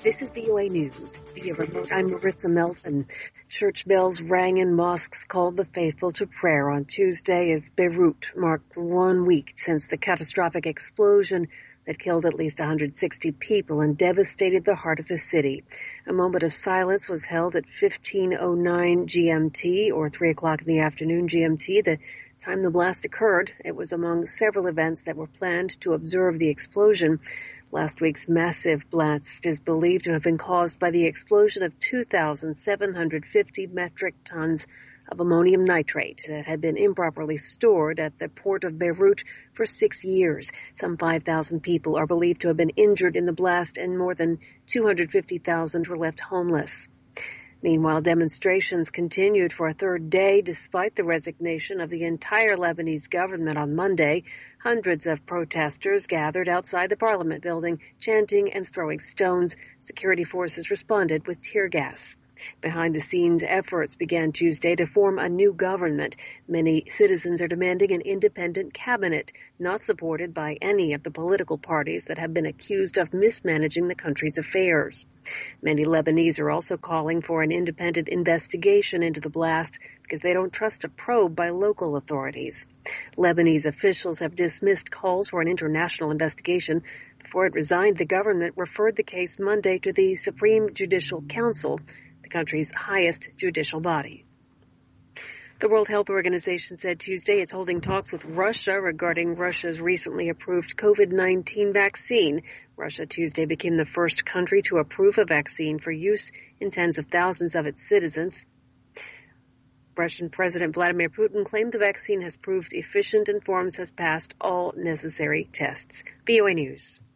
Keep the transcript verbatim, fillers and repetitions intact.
This is V O A News. Via remote, I'm Marissa Melton. Church bells rang and mosques called the faithful to prayer on Tuesday as Beirut marked one week since the catastrophic explosion that killed at least one hundred sixty people and devastated the heart of the city. A moment of silence was held at fifteen oh nine G M T, or three o'clock in the afternoon G M T, the time the blast occurred. It was among several events that were planned to observe the explosion. Last week's massive blast is believed to have been caused by the explosion of two thousand seven hundred fifty metric tons of ammonium nitrate that had been improperly stored at the port of Beirut for six years. Some five thousand people are believed to have been injured in the blast, and more than two hundred fifty thousand were left homeless. Meanwhile, demonstrations continued for a third day despite the resignation of the entire Lebanese government on Monday. Hundreds of protesters gathered outside the parliament building, chanting and throwing stones. Security forces responded with tear gas. Behind-the-scenes efforts began Tuesday to form a new government. Many citizens are demanding an independent cabinet, not supported by any of the political parties that have been accused of mismanaging the country's affairs. Many Lebanese are also calling for an independent investigation into the blast because they don't trust a probe by local authorities. Lebanese officials have dismissed calls for an international investigation. Before it resigned, the government referred the case Monday to the Supreme Judicial Council, the country's highest judicial body. The World Health Organization said Tuesday it's holding talks with Russia regarding Russia's recently approved COVID nineteen vaccine. Russia Tuesday became the first country to approve a vaccine for use in tens of thousands of its citizens. Russian President Vladimir Putin claimed the vaccine has proved efficient and forms has passed all necessary tests. V O A News.